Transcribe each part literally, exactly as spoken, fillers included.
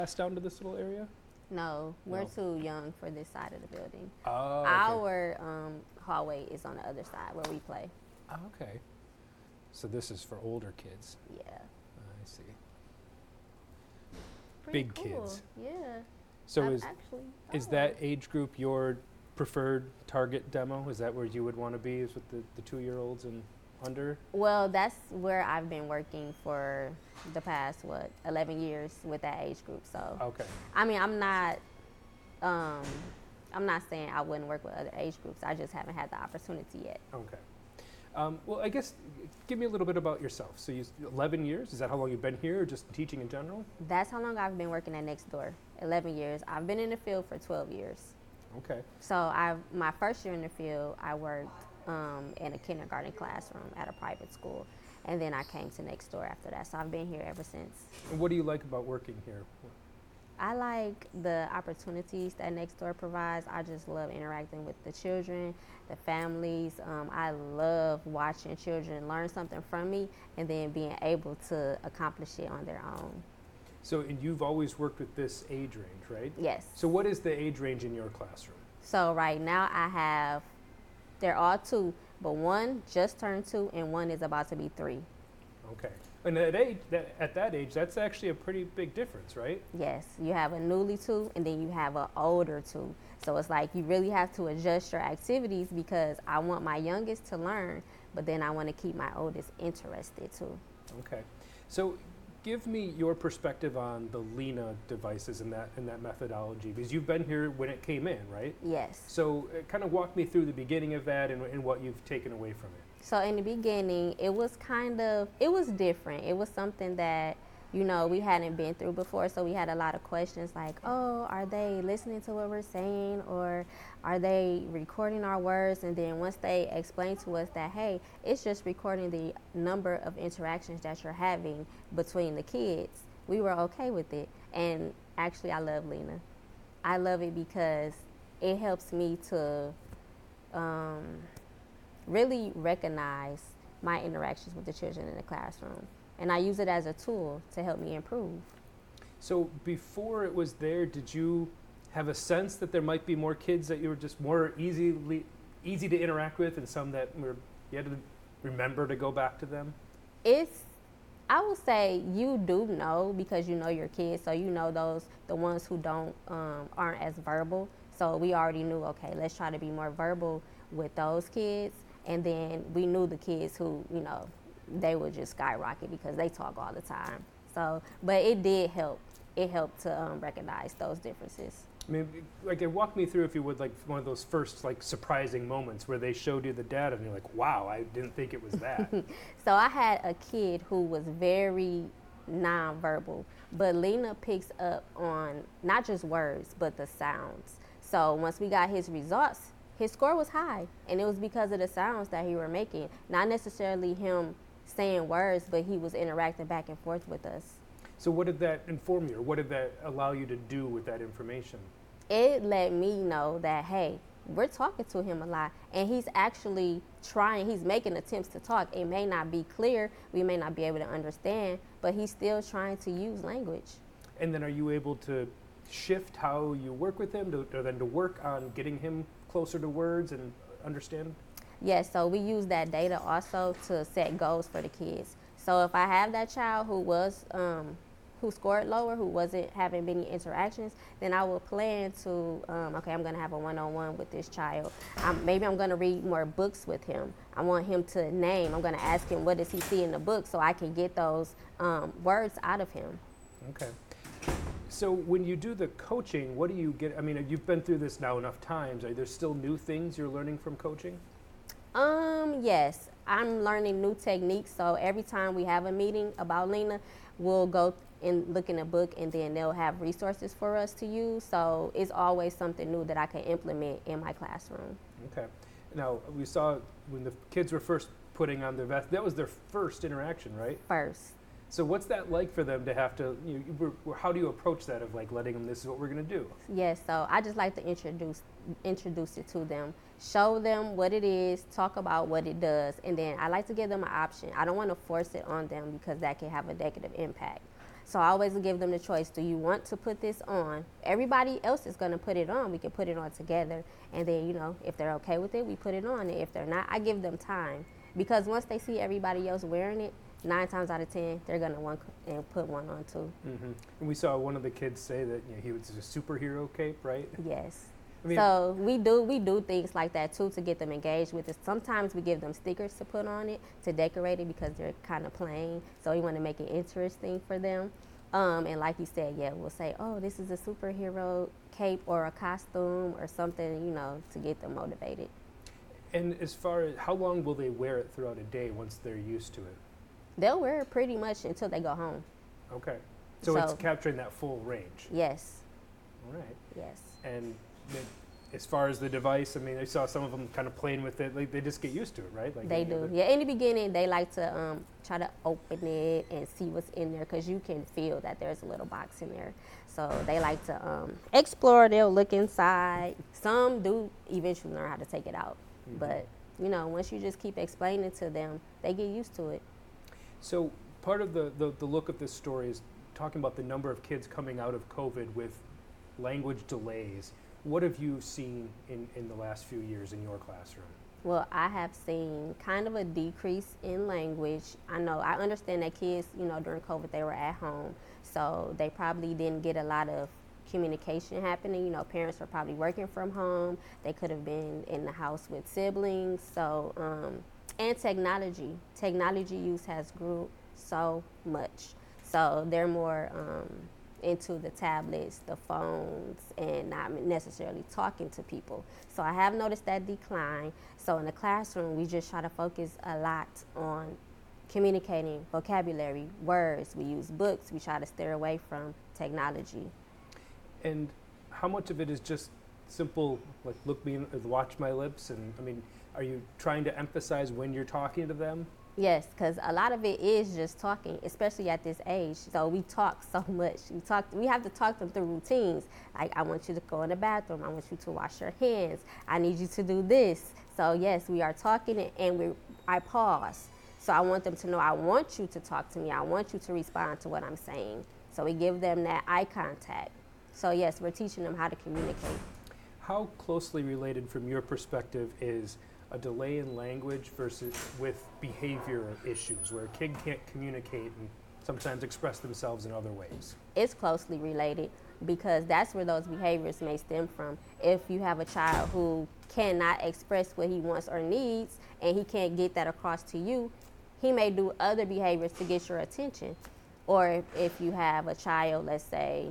Pass down to this little area? No, we're No. too young for this side of the building. Oh, okay. Our um, hallway is on the other side where we play. Oh, okay. So this is for older kids. Yeah. I see. Pretty Big cool. kids. Yeah. So I've is actually is oh. that age group your preferred target demo? Is that where you would want to be? Is with the, the two-year-olds and under? Well, that's where I've been working for the past what eleven years with that age group. So Okay. I mean, I'm not. Um, I'm not saying I wouldn't work with other age groups. I just haven't had the opportunity yet. Okay. Um, well, I guess give me a little bit about yourself. So you eleven years. Is that how long you've been here, or just teaching in general? That's how long I've been working at Next Door. eleven years. I've been in the field for twelve years. Okay. So I, my first year in the field, I worked um, in a kindergarten classroom at a private school, and then I came to Next Door after that. So I've been here ever since. And what do you like about working here? I like the opportunities that Next Door provides. I just love interacting with the children, the families. Um, I love watching children learn something from me and then being able to accomplish it on their own. So, and you've always worked with this age range, right? Yes. So what is the age range in your classroom? So right now I have, they're all two, but one just turned two and one is about to be three. Okay. And at age, that, at that age, that's actually a pretty big difference, right? Yes, you have a newly two and then you have an older two. So it's like you really have to adjust your activities because I want my youngest to learn, but then I want to keep my oldest interested too. Okay. So give me your perspective on the Lena devices and that and that methodology, because you've been here when it came in, right? Yes. So uh, kind of walk me through the beginning of that and, and what you've taken away from it. So in the beginning, it was kind of, it was different. It was something that, you know, we hadn't been through before. So we had a lot of questions like, oh, are they listening to what we're saying, or are they recording our words? And then once they explained to us that, hey, it's just recording the number of interactions that you're having between the kids, we were okay with it. And actually, I love Lena. I love it because it helps me to um, really recognize my interactions with the children in the classroom. And I use it as a tool to help me improve. So before it was there, did you have a sense that there might be more kids that you were just more easily easy to interact with, and some that were you had to remember to go back to them? It's, I would say you do know because you know your kids, so you know those, the ones who don't, um, aren't as verbal. So we already knew, okay, let's try to be more verbal with those kids. And then we knew the kids who, you know, they would just skyrocket because they talk all the time. So, but it did help. It helped to um, recognize those differences. I mean, like, walk me through, if you would, like one of those first like surprising moments where they showed you the data and you're like, wow, I didn't think it was that. So I had a kid who was very nonverbal, but Lena picks up on not just words, but the sounds. So once we got his results, his score was high, and it was because of the sounds that he were making, not necessarily him saying words, but he was interacting back and forth with us. So what did that inform you, or what did that allow you to do with that information? It let me know that, hey, we're talking to him a lot, and he's actually trying, he's making attempts to talk. It may not be clear, we may not be able to understand, but he's still trying to use language. And then are you able to shift how you work with him, to, or then to work on getting him closer to words and understand? Yes, so we use that data also to set goals for the kids. So if I have that child who was, um, who scored lower, who wasn't having many interactions, then I will plan to, um, okay, I'm gonna have a one-on-one with this child. Um, maybe I'm gonna read more books with him. I want him to name, I'm gonna ask him what does he see in the book so I can get those um, words out of him. Okay. So when you do the coaching, what do you get? I mean, you've been through this now enough times. Are there still new things you're learning from coaching? Um, yes, I'm learning new techniques. So every time we have a meeting about Lena, we'll go and look in a book, and then they'll have resources for us to use. So it's always something new that I can implement in my classroom. Okay. Now, we saw when the kids were first putting on their vest, that was their first interaction, right? First. So what's that like for them to have to, you know, you- how do you approach that of like letting them, this is what we're going to do? Yes, so I just like to introduce introduce it to them, show them what it is, talk about what it does, and then I like to give them an option. I don't want to force it on them because that can have a negative impact. So I always give them the choice. Do you want to put this on? Everybody else is going to put it on. We can put it on together. And then, you know, if they're okay with it, we put it on. And if they're not, I give them time. Because once they see everybody else wearing it, nine times out of ten, they're going to want and put one on too. Mm-hmm. And we saw one of the kids say that, you know, he was a superhero cape, right? Yes. I mean, so we do we do things like that too to get them engaged with it. Sometimes we give them stickers to put on it to decorate it because they're kind of plain. So we want to make it interesting for them. Um, and like you said, yeah, we'll say, oh, this is a superhero cape or a costume or something, you know, to get them motivated. And as far as how long will they wear it throughout a day once they're used to it? They'll wear it pretty much until they go home. Okay. So, So- it's capturing that full range. Yes, All right. yes. And then as far as the device, I mean, I saw some of them kind of playing with it. Like they just get used to it, right? Like They any do. other- Yeah, in the beginning, they like to um, try to open it and see what's in there because you can feel that there's a little box in there. So they like to um, explore. They'll look inside. Some do eventually learn how to take it out. Mhm. But, you know, once you just keep explaining to them, they get used to it. So part of the, the, the look of this story is talking about the number of kids coming out of COVID with language delays. What have you seen in, in the last few years in your classroom? Well, I have seen kind of a decrease in language. I know, I understand that kids, you know, during COVID, they were at home. So they probably didn't get a lot of communication happening. You know, parents were probably working from home. They could have been in the house with siblings. So, um, and technology. Technology use has grew so much. So they're more um, into the tablets, the phones, and not necessarily talking to people. So I have noticed that decline. So in the classroom, we just try to focus a lot on communicating, vocabulary, words. We use books. We try to steer away from technology. And how much of it is just simple, like look me, in, uh, watch my lips? And I mean, are you trying to emphasize when you're talking to them? Yes, because a lot of it is just talking, especially at this age. So we talk so much. We talk. We have to talk them through routines. Like, I want you to go in the bathroom. I want you to wash your hands. I need you to do this. So yes, we are talking, and we. I pause. So I want them to know I want you to talk to me. I want you to respond to what I'm saying. So we give them that eye contact. So yes, we're teaching them how to communicate. How closely related, from your perspective, is a delay in language versus with behavior issues, where a kid can't communicate and sometimes express themselves in other ways? It's closely related because that's where those behaviors may stem from. If you have a child who cannot express what he wants or needs and he can't get that across to you, he may do other behaviors to get your attention. Or if you have a child, let's say,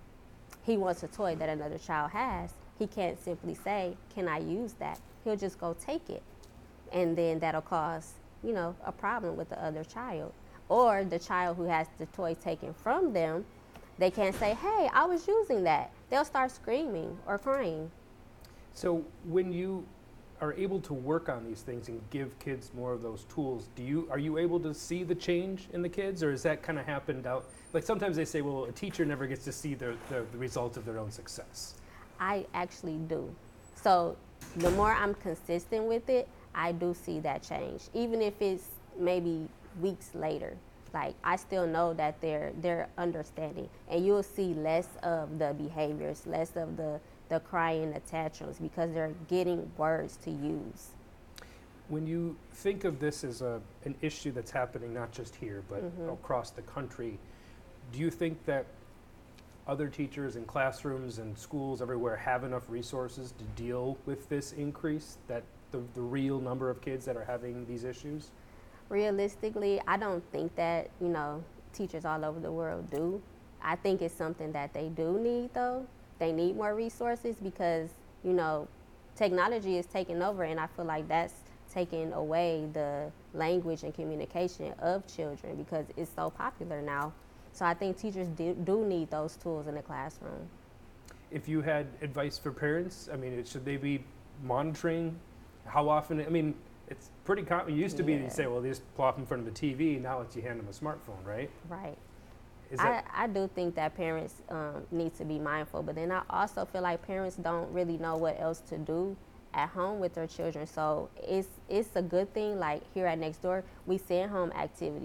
he wants a toy that another child has, he can't simply say, can I use that? He'll just go take it. And then that'll cause, you know, a problem with the other child. Or the child who has the toy taken from them, they can't say, hey, I was using that. They'll start screaming or crying. So when you are able to work on these things and give kids more of those tools, do you are you able to see the change in the kids, or has that kind of happened out? Like sometimes they say, well, a teacher never gets to see the, the, the result of their own success. I actually do. So the more I'm consistent with it, I do see that change. Even if it's maybe weeks later, like I still know that they're they're understanding, and you'll see less of the behaviors, less of the the crying, the tantrums, because they're getting words to use. When you think of this as a an issue that's happening not just here but Mhm. across the country, do you think that other teachers in classrooms and schools everywhere have enough resources to deal with this increase, that the, the real number of kids that are having these issues? Realistically, I don't think that, you know, teachers all over the world do. I think it's something that they do need, though. They need more resources because, you know, technology is taking over, and I feel like that's taking away the language and communication of children because it's so popular now. So I think teachers do, do need those tools in the classroom. If you had advice for parents, I mean, it, should they be monitoring how often? I mean, it's pretty common. It used to be Yeah. you say, well, they just plop in front of the T V. Now it's you hand them a smartphone, right? Right. Is I, that I do think that parents um, need to be mindful, but then I also feel like parents don't really know what else to do at home with their children. So it's it's a good thing. Like here at Next Door, we send home activities.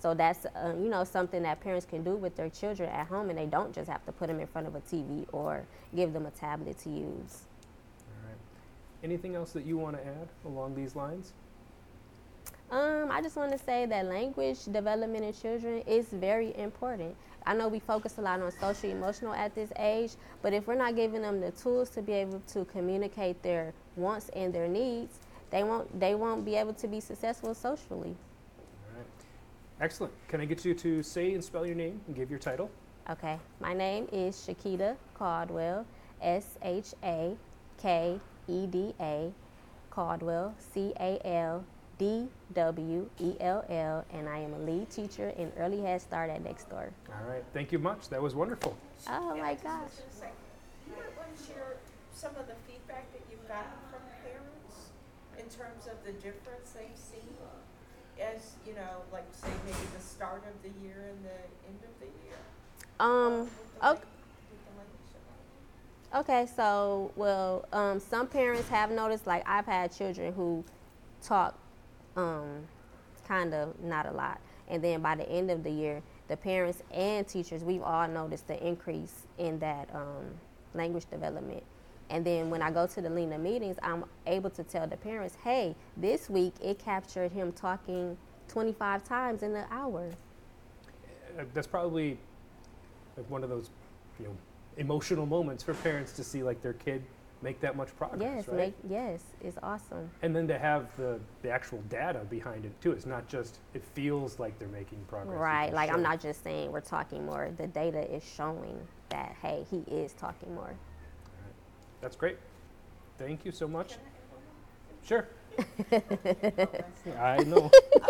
So that's uh, you know something that parents can do with their children at home, and they don't just have to put them in front of a T V or give them a tablet to use. All right. Anything else that you want to add along these lines? Um, I just want to say that language development in children is very important. I know we focus a lot on social emotional at this age, but if we're not giving them the tools to be able to communicate their wants and their needs, they won't they won't be able to be successful socially. All right. Excellent. Can I get you to say and spell your name and give your title? Okay, my name is Shakeda Caldwell, S H A K E D A, Caldwell, C A L D W E L L, and I am a lead teacher in Early Head Start at Next Door. All right. Thank you much. That was wonderful. Oh my I gosh. was just gonna say, you might want to share some of the feedback that you've gotten from parents in terms of the difference they've seen as, you know, like say maybe the start of the year and the end of the year. Um, with the okay. lang- with the language development. Okay, so, well, um, some parents have noticed, like, I've had children who talk um, kind of not a lot. And then by the end of the year, the parents and teachers, we've all noticed the increase in that um, language development. And then when I go to the Lena meetings, I'm able to tell the parents, hey, this week it captured him talking twenty-five times in an hour. Uh, That's probably like one of those, you know, emotional moments for parents to see like their kid make that much progress, Yes, right? make, yes, it's awesome. And then to have the, the actual data behind it too. It's not just, it feels like they're making progress. You Right, can like I'm show- not just saying we're talking more. The data is showing that, hey, he is talking more. That's great. Thank you so much. Can I add Sure. one more? I know.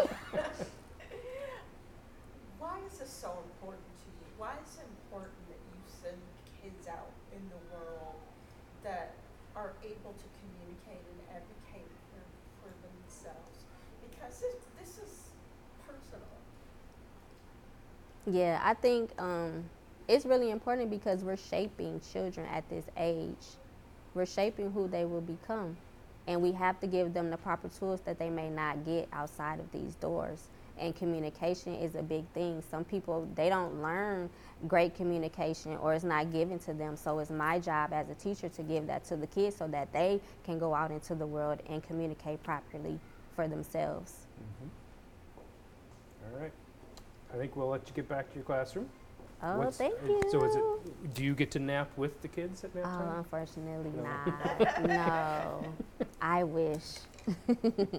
Why is this so important to you? Why is it important that you send kids out in the world that are able to communicate and advocate for, for themselves? Because this, this is personal. Yeah, I think um, it's really important because we're shaping children at this age. We're shaping who they will become. And we have to give them the proper tools that they may not get outside of these doors. And communication is a big thing. Some people, they don't learn great communication or it's not given to them. So it's my job as a teacher to give that to the kids so that they can go out into the world and communicate properly for themselves. Mhm. All right. I think we'll let you get back to your classroom. Oh, What's- thank uh, you. So is it, do you get to nap with the kids at nap Oh, time? unfortunately No. not. No. I wish.